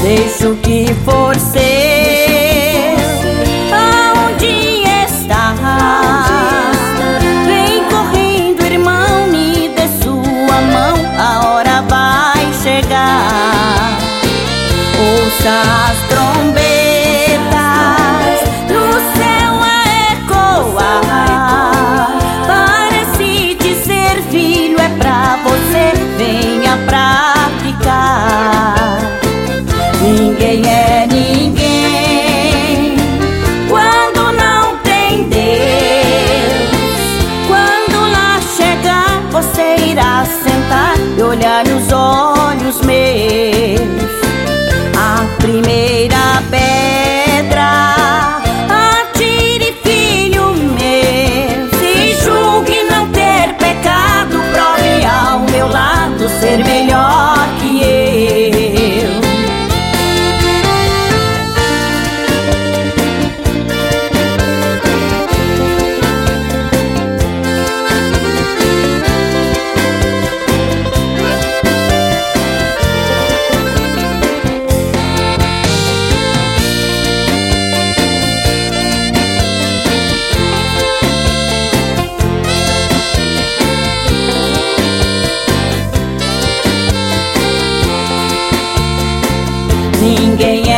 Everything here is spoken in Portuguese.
Deixa o que for seu, aonde está? Vem correndo, irmão, me dê sua mão, a hora vai chegar. Ouça as trombetas no céu a ecoar. Parece dizer: filho, é pra você, venha praticar. Ninguém é ninguém quando não tem Deus. Quando lá chegar, você irá sentar e olhar nos olhos meus. A primeira pedra atire, filho meu. Se julgue não ter pecado, prove ao meu lado ser melhor que eu. Ninguém